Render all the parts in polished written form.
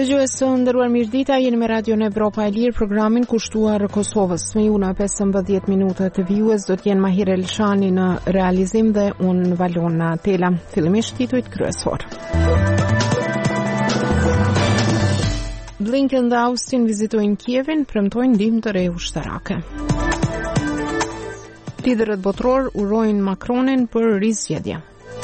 Dëgjues të nderuar, mirëdita, jeni me Radio në Evropa e Lirë, programin kushtuar Kosovës. Me ju në 15 minuta të vijues do t'jenë Mahir Elshani në realizim dhe unë Valona Tela. Fillimisht titujt kryesor. Blinken dhe Austin vizitojnë Kievin, premtojnë ndihmë të re ushtarake. Liderët botror urojnë Macronin për rizgjedhje.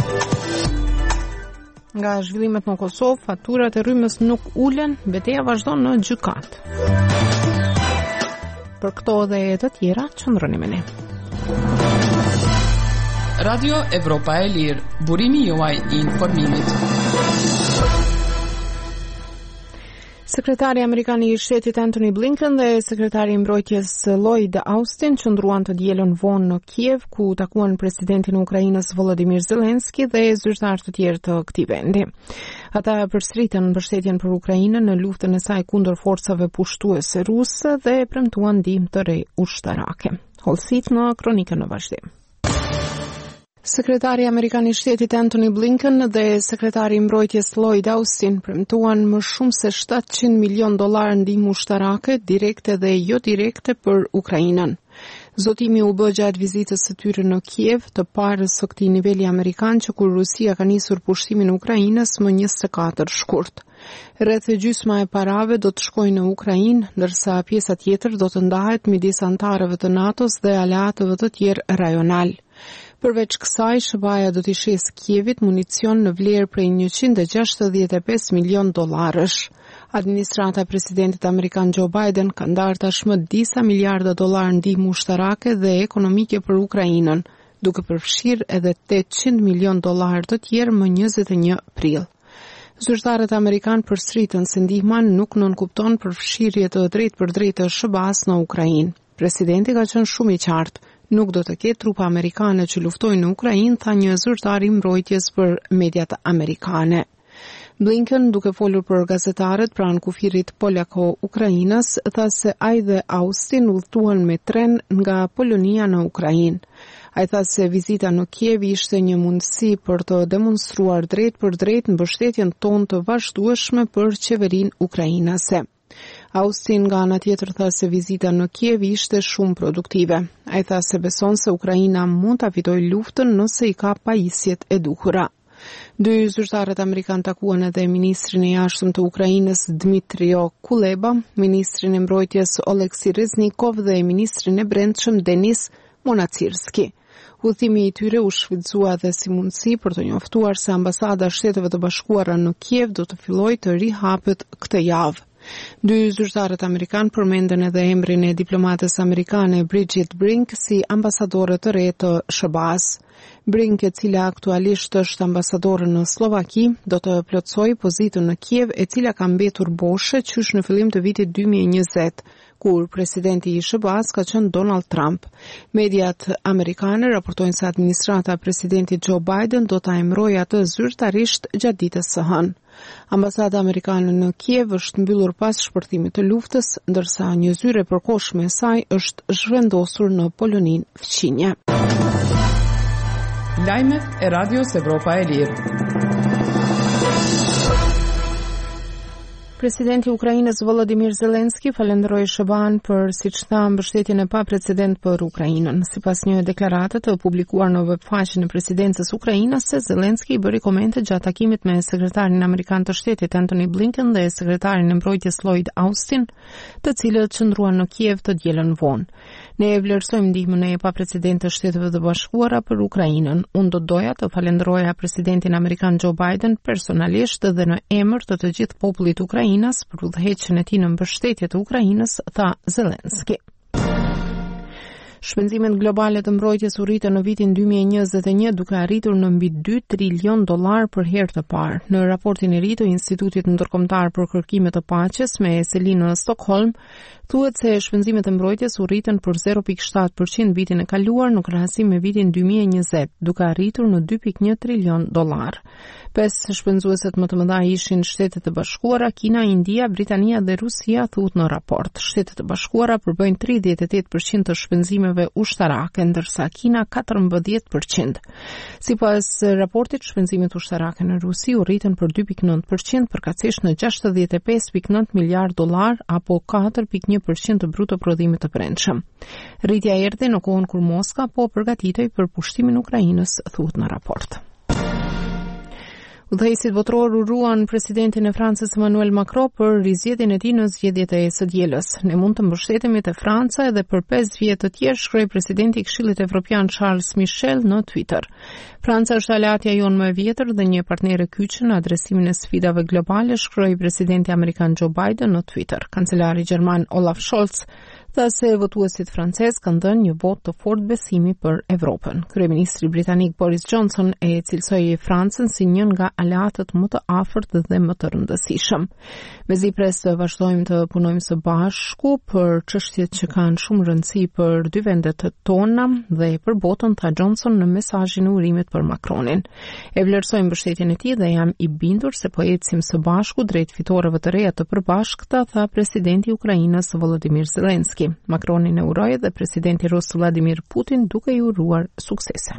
Nga zhvillimet në Kosovë, faturat e rrymës nuk ulen, betejë vazhdon në gjykat. Për këto dhe të tjera, qëndroni me ne. Radio Evropa e Lirë, burimi juaj I informimit. Sekretari Amerikan I Shtetit Antony Blinken dhe sekretari I Mbrojtjes Lloyd Austin qëndruan të dielën vonë në Kiev, ku takuan presidentin e Ukrainës Volodymyr Zelensky dhe zyrtar të tjerë të këtij vendi. Ata përsëritën mbështetjen për Ukrainën në luftën e saj kundër forcave pushtuese ruse dhe premtuan ndihmë të re ushtarake. Hollësit në kronikën në vazhdim. Sekretari Amerikan I Shtetit Antony Blinken dhe sekretari I Mbrojtjes Lloyd Austin premtuan më shumë se $700 milion ndihmë ushtarake direkte dhe jo direkte për Ukrainën. Zotimi u bë gjatë vizitës së tyre në Kiev, të parës së këtij niveli amerikan që kur Rusia ka nisur pushtimin e Ukrainës më 24 shkurt. Rreth gjysma e parave do të shkojnë në Ukrainë, ndërsa pjesa tjetër do të ndahet midis antarëve të NATO-s dhe aleatëve të tjerë rajonal. Përveç kësaj, SBA do t'i shes Kievit municion në vlerë prej $165 milion. Administrata e presidentit amerikan Joe Biden ka ndarë tashmë disa miliarda dollar ndihmë ushtarake dhe ekonomike për Ukrainën, duke përfshirë edhe $800 milion të tjerë më 21 prill. Zyrtarët amerikan përsëritën se ndihma nuk nënkupton përfshirje të drejtpërdrejtë të SBA-s në Ukrainë. Presidenti ka qenë shumë I qartë. Nuk do të ketë trupa amerikane që luftojnë në Ukrainë, tha një zyrtar I mbrojtjes për mediat amerikane. Blinken, duke folur për gazetarët pranë kufirit polako-ukrainës, tha se ai dhe Austin udhëtuan me tren nga Polonia në Ukrainë. Ai tha se vizita në Kiev ishte një mundësi për të demonstruar drejt për drejt mbështetjen tonë të vazhdueshme për qeverinë ukrainase. Austin nga ana tjetër tha se vizita në Kiev ishte shumë produktive. Ai tha se beson se Ukraina mund ta fitojë luftën nëse I ka pajisjet e duhura. Dy zyrtarët amerikan takuan edhe ministrin e jashtëm të Ukrainës Dmytro Kuleba, ministrin e mbrojtjes Oleksiy Reznikov dhe ministrin e brendshëm Denis Monacirski. Udhëtimi I tyre u shfrytëzua edhe si mundësi për të njoftuar se ambasada e Shteteve të Bashkuara në Kiev do të fillojë të rihapet këtë javë. Dy zyrtarët amerikan përmendën edhe emrin e diplomates amerikane Bridget Brink si ambasadore të re të SBA-s. Brink, e cila aktualisht është ambasadore në Slovaki, do të plotësojë pozitën në Kiev, e cila ka mbetur boshe qysh në fillim të vitit 2020, kur presidenti I SBA-s ka qenë Donald Trump. Mediat amerikane raportojnë se administrata e presidentit Joe Biden do ta emërojë atë zyrtarisht gjatë ditës së hënë. Ambasada amerikane në Kiev është mbyllur pas shpërthimit të luftës, ndërsa një zyre përkohshme e saj është zhvendosur në Poloninë fqinje. Lajmet e Radios Evropa e Lirë. Presidenti I Ukrainës Volodymyr Zelensky falenderoi SBA-n për, siç tha, mbështetjen e paprecedent për Ukrainën. Sipas një deklarate të publikuar në webfaqen e presidencës ukrainase, Zelensky bëri komente gjatë takimit me sekretarin amerikan të Shtetit Antony Blinken dhe sekretarin e mbrojtjes Lloyd Austin, të cilët qëndruan në Kiev të dielën vonë. Ne e vlerësojmë ndihmën e paprecedent të Shteteve të Bashkuara për Ukrainën. Unë do doja të falenderoja presidentin amerikan Joe Biden personalisht dhe në emër të të gjithë popullit ukrainas për udhëheqjen e tij në mbështetje të Ukrainës, tha Zelensky. Shpenzimet globale të mbrojtjes u rritën në vitin 2021 duke arritur në mbi $2 trilion për herë të parë. Në raportin e ri të Institutit Ndërkombëtar për Kërkime të Paqes me seli në Stockholm, thuhet se shpenzimet e mbrojtjes u rritën për 0.7% vitin e kaluar në krahasim me vitin 2020, duke arritur në $2.1 trilion. 5 shpenzueset më të mëdha ishin Shtetet e Bashkuara, Kina, India, Britania dhe Rusia, thuhet në raport. Shtetet e Bashkuara përbëjnë 38% të shpenzimeve ushtarake, ndërsa Kina 14%. Sipas raportit, shpenzimet ushtarake në Rusi u rritën për 2.9%, përkatësisht në 65.9 miliard dollar apo 4.1% të bruto prodhimit të brendshëm. Rritja erdhi në kohën kur Moska po përgatitej për pushtimin e Ukrainës, thuhet në raport. Udhëheqësit botror uruan presidentin e Francës Emmanuel Macron për rizgjedhjen e tij në zgjedhjet e së dielës. Ne mund të mbështetemi te Franca edhe për 5 vjet të tjerë, shkroi presidenti i Këshillit Evropian Charles Michel në Twitter. Franca është aleatja jonë më e vjetër dhe një partner e kyçe në adresimin e sfidave globale, shkroi presidenti amerikan Joe Biden në Twitter. Kancelari gjerman Olaf Scholz tha se votuesit francez kanë dhënë një votë të fortë besimi për Evropën. Kryeministri britanik Boris Johnson e cilësoi Francën si një nga aleatët më të afërt dhe më të rëndësishëm. Mezi pres të vazhdojmë të punojmë së bashku për çështjet që kanë shumë rëndësi për dy vendet tona dhe për botën, tha Johnson në mesazhin e urimit për Macronin. E vlerësoj mbështetjen e tij dhe jam i bindur se po ecim së bashku drejt fitoreve të reja të përbashkëta, tha presidenti i Ukrainës Volodymyr Zelensky. Macronin e uroi dhe presidenti rus Vladimir Putin duke i uruar suksese.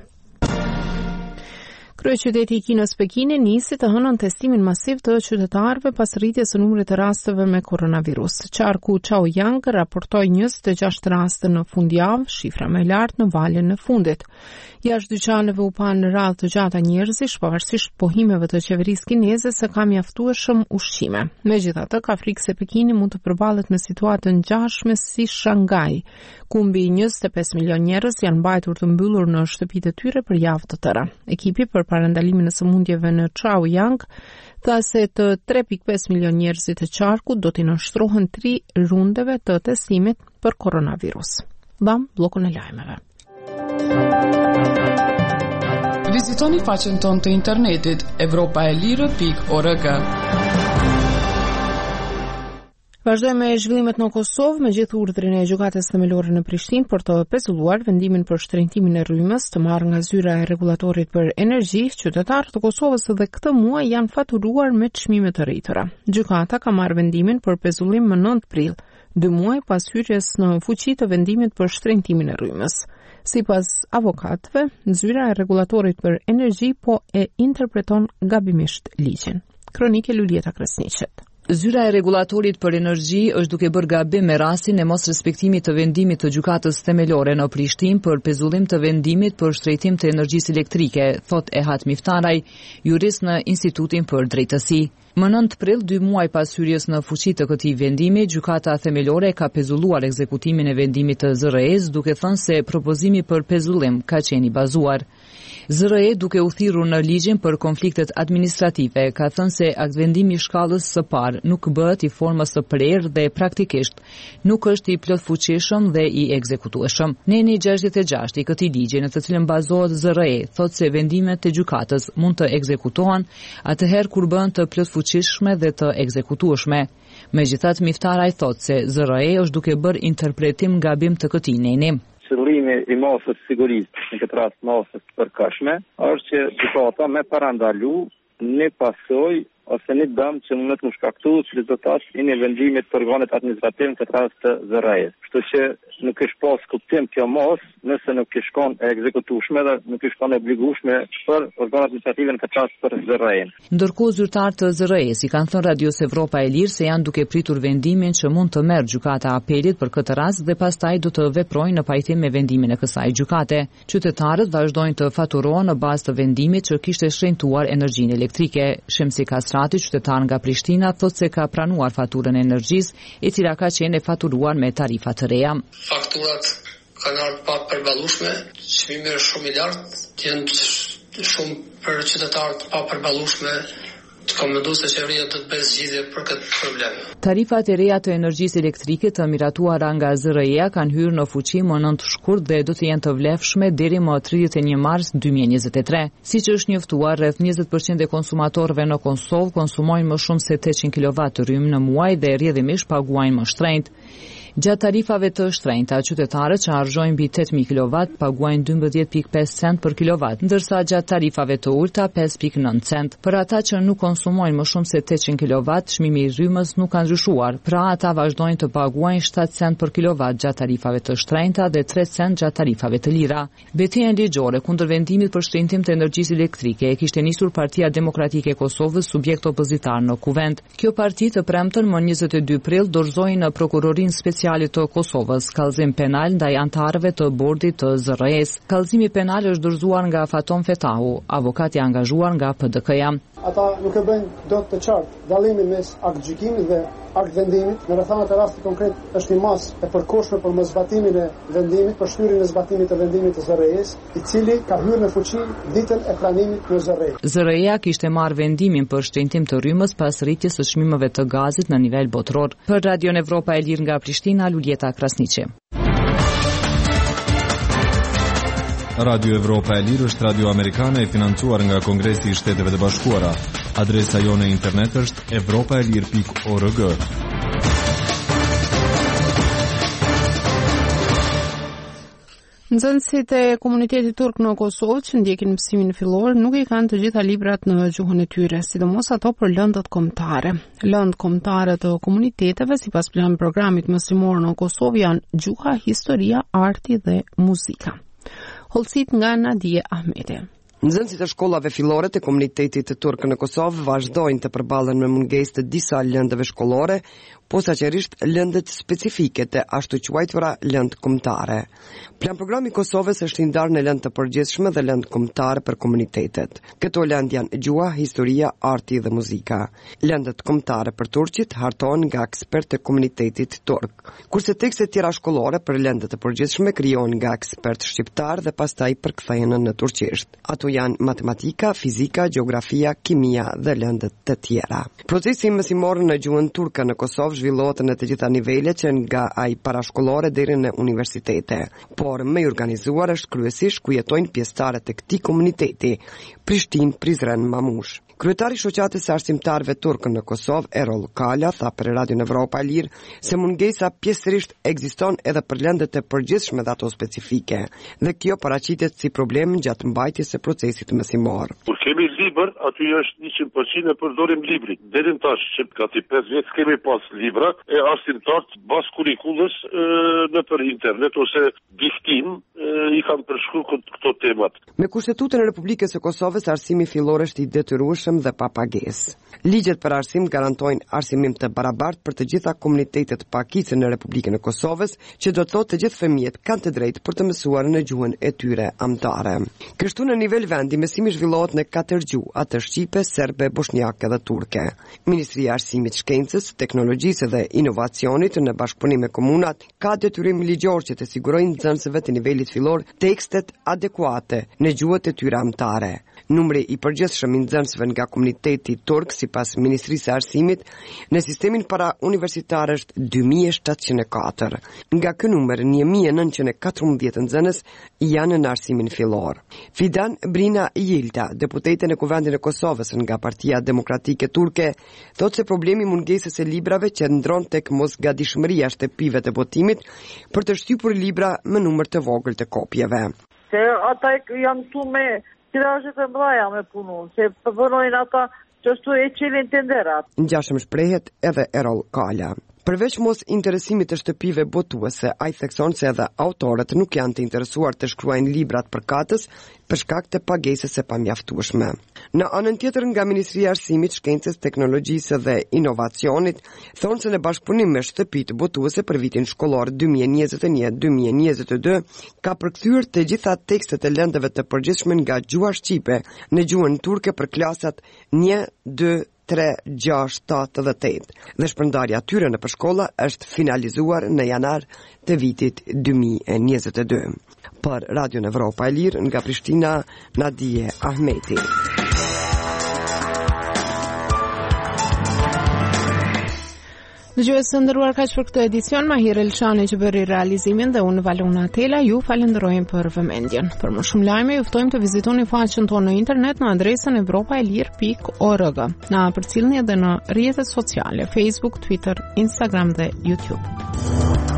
Kryeqyteti i Kinës Pekini nisi të hënën testimin masiv të qytetarëve pas rritjes së numrit të rasteve me koronavirus. Qarku Chaoyang raportoi 26 raste në fundjavë, shifra më e lartë në valën e fundit. Jashtë dyqaneve u pan radhë të gjata njerëzish, pavarësisht pohimeve të qeverisë kineze se ka mjaftueshëm ushqime. Megjithatë, ka frikë se Pekini mund të përballet me situatën ngjashme si Shanghai, ku mbi 25 milion njerëz janë mbajtur të mbyllur në shtëpitë e tyre për javë të tëra. Ekipi për parandalimin e sëmundjeve në Chaoyang tha se të 3.5 milion njerëzit të qarkut do t'i nënshtrohen 3 rundeve të testimit për koronavirus. Mbam bllokun e lajmeve. Vizitoni faqen tonë të internetit europaelire.org. Vazhdojmë me zhvillimet në Kosovë, me gjithë urdhrin e gjykatës themelore në Prishtinë për të pezulluar vendimin për shtrëngtimin e rrymës të marrë nga zyra e rregullatorit për energji. Qytetarët e Kosovës edhe këtë muaj janë faturuar me çmime të rritura. Gjykata ka marrë vendimin për pezullim më 9 prill, 2 muaj pas hyrjes në fuqi të vendimit për shtrëngtimin e rrymës. Sipas avokatëve, zyra e rregullatorit për energji po e interpreton gabimisht ligjin. Kronike Lulieta Kresniqet. Zyra e rregullatorit për energji është duke bërë gabim me rastin e mos respektimit të vendimit të gjykatës themelore në Prishtinë për pezullim të vendimit për shtrejtim të energjisë elektrike, thot Ehat Miftaraj, jurist në Institutin për Drejtësi. Më 9 prill, 2 muaj pas hyrjes në fuqi të këtij vendimi, gjykata themelore ka pezulluar ekzekutimin e vendimit të ZRE-s, duke thënë se propozimi për pezullim ka qenë i bazuar. ZRE, duke u thirrur në ligjin për konfliktet administrative, ka thënë se aktvendimi i shkallës së parë nuk bëhet i formës së prerë dhe praktikisht nuk është i plotfuqishëm dhe i ekzekutueshëm. Neni 66 i këtij ligji, në të cilën bazohet ZRE, thotë se vendimet e gjykatës mund të ekzekutohen atëherë kur bëhen të plotfuqishme dhe të ekzekutueshme. Megjithatë, Miftaraj thotë se ZRE është duke bërë interpretim gabim të këtij neni. Qëllimi i masës sigurisë, në këtë rast masës përkashme, është që gjykata me parandalu një pasojë ose një dëm që mund të më shkaktu rezultat i një vendimit të organet administrativ në këtë rast të ZRE-s. Kështu që nuk është pas kuptim kjo mos, nëse nuk është kon e ekzekutueshme dhe nuk është kon e obligueshme për organet administrative në këtë rast për ZRE-n. Ndërkohë zyrtarët të ZRE-s i kanë thënë Radios Evropa e Lirë se janë duke pritur vendimin që mund të merr gjykata apelit për këtë rast dhe pastaj do të veprojnë në pajtim me vendimin e kësaj gjykate. Qytetarët vazhdojnë të faturohen në bazë të vendimit që kishte shtrenjtuar energjinë elektrike. Shemsi Kasrati, qytetar nga Prishtina, thotë se ka pranuar faturën e energjisë, e cila ka qenë e faturuar me tarifa të reja. Fakturat kanë ardhur pa përballueshme, çmimi është shumë i lartë, janë shumë për qytetarët pa përballueshme. Kam menduar se qeveria do të bëjë zgjidhje për këtë problem. Tarifat e reja të energjisë elektrike të miratuara nga ZRE-ja kanë hyrë në fuqi më 9 shkurt dhe do të jenë të vlefshme deri më 31 mars 2023. Siç është njoftuar, rreth 20% e konsumatorëve në Kosovë konsumojnë më shumë se 800 kW rrymë në muaj dhe rrjedhimisht paguajnë më shtrenjtë. Gjatë tarifave të shtrenjta, qytetarët që argjojnë mbi 8000 kW paguajnë 12.5 cent për kilovat, ndërsa gjatë tarifave të ulta 5.9 cent. Për ata që nuk konsumojnë më shumë se 800 kW, çmimi i rrymës nuk ka ndryshuar, pra ata vazhdojnë të paguajnë 7 cent për kilovat gjatë tarifave të shtrenjta dhe 3 cent gjatë tarifave të lira. Betejën ligjore kundër vendimit për shtrenjtim të energjisë elektrike e kishte nisur Partia Demokratike e Kosovës, subjekt opozitar në kuvent. Kjo parti të premtën më 22 prill dorëzoi në prokurorinë speciale të Kosovës kallëzim penal ndaj antarëve të bordit të ZRE-s. Kallëzimi penal është dorëzuar nga Faton Fetahu, avokat i angazhuar nga PDK-ja. Ata nuk e bëjnë dot të qartë dallimin mes aktgjykimit dhe aktvendimit. Në rrethanat e rastit konkret është një masë e përkohshme për mosbatimin e vendimit, për shtyrjen e zbatimit të vendimit të ZRE-s, i cili ka hyrë në fuqi ditën e pranimit në ZRE. ZRE-ja kishte marrë vendimin për shtrenjtim të rrymës pas rritjes së çmimeve të gazit në nivel botror. Për Radion Evropa e Lirë nga Prishtina, Luljeta Krasniqi. Radio Evropa e Lirë është radio amerikane e financuar nga Kongresi i Shteteve të Bashkuara. Adresa jone e internet është evropaelir.org. Nxënësit e komunitetit turk në Kosovë që ndjekin mësimin fillor nuk i kanë të gjitha librat në gjuhën e tyre, sidomos ato për lëndët kombëtare. Lëndë kombëtare të komuniteteve sipas programit mësimor në Kosovë janë gjuha, historia, arti dhe muzika. Holcit nga Nadije Ahmeti. Nxënësit e shkollave fillore të komunitetit turk në Kosovë vazhdojnë të përballen me mungesë të disa lëndëve shkollore, posaçërisht lëndët specifike të ashtu quajtura lëndë kombëtare. Programi i Kosovës është i ndarë në lëndë të përgjithshme dhe lëndë kombëtare për komunitetet. Këto lëndë janë gjuha, historia, arti dhe muzika. Lëndët kombëtare për turqit hartohen nga ekspertë të komunitetit turk, kurse tekstet tjera shkollore për lëndët të përgjithshme krijohen nga ekspertë shqiptar dhe pastaj përkthehen në turqisht. Ato janë matematika, fizika, gjeografia, kimia dhe lëndët të tjera. Procesi mësimor në gjuhën turke në Kosovë zhvillohet në të gjitha nivelet që nga ai parashkollore deri në universitete, por më i organizuar është kryesisht ku jetojnë pjesëtarët e këtij komuniteti, Prishtinë, Prizren, Mamush. Kryetari i shoqatës së arsimtarëve turk në Kosovë, Erol Kala, tha për Radion Evropa e Lirë se mungesa pjesërisht ekziston edhe për lëndët e përgjithshme dhe ato specifike, dhe kjo paraqitet si problem gjatë mbajtjes së procesit mësimor. Kur kemi libër, aty është 100% e përdorim librit. Deri tash që gati 5 vjet kemi pas libra e arsimtarët bas kurrikullës në për internet ose diktim i kanë përshkruar këto temat. Me Kushtetutën e Republikës së Kosovës, arsimi fillor është i detyrueshëm dhe pa pagesë. Ligjet për arsim garantojnë arsimim të barabartë për të gjitha komunitetet pakicë në Republikën e Kosovës, që do të thotë të gjithë fëmijët kanë të drejtë për të mësuar në gjuhën e tyre amtare. Kështu në nivel vendi mësimi zhvillohet në 4 gjuhë, atë shqipe, serbe, bosnjake dhe turke. Ministria e Arsimit, Shkencës, Teknologjisë dhe Inovacionit në bashkëpunim me komunat ka detyrim ligjor që të sigurojnë nxënësve të nivelit fillor tekstet adekuate në gjuhët e tyre amtare. Numri i përgjithshëm i nxënësve nga komuniteti turk sipas Ministrisë së Arsimit në sistemin para universitar është 2704. Nga ky numër 1914 nxënës janë në arsimin fillor. Fidan Brina Yilta, deputete në Kuvendin e Kosovës nga Partia Demokratike Turke, thotë se problemi mungesës së librave qëndron tek mosgadishmëria e shtëpive të botimit për të shtypur libra me numër të vogël të kopjeve. Se ata janë këtu me tirazhe të mëdha me punu, se përvojnë ata që ashtu e qelin tenderat. Ngjashëm shprehet edhe Erol Kala. Përveç mos interesimit të shtëpive botuese, ai thekson se edhe autorët nuk janë të interesuar të shkruajnë librat përkatës për shkak të pagesës së pamjaftueshme. Në anën tjetër nga Ministria e Arsimit, Shkencës, Teknologjisë dhe Inovacionit thonë se në bashkëpunim me shtëpitë botuese për vitin shkollor 2021-2022 ka përkthyer të gjitha tekstet e lëndëve të përgjithshme nga gjuha shqipe në gjuhën turke për klasat 1, 2, 3, 6, 7 dhe 8 dhe shpërndarja tyre në përshkolla është finalizuar në janar të vitit 2022. Për Radion Evropa e Lirë nga Prishtina, Nadije Ahmeti. Dëgjues të nderuar, kaq për këtë edicion. Mahir Elshani që bëri realizimin dhe unë Valona Tela ju falenderojmë për vëmendjen. Për më shumë lajme ju ftojmë të vizitoni faqen tonë në internet në adresën evropaelir.org. Na përcjellni edhe në rrjetet sociale, Facebook, Twitter, Instagram dhe YouTube.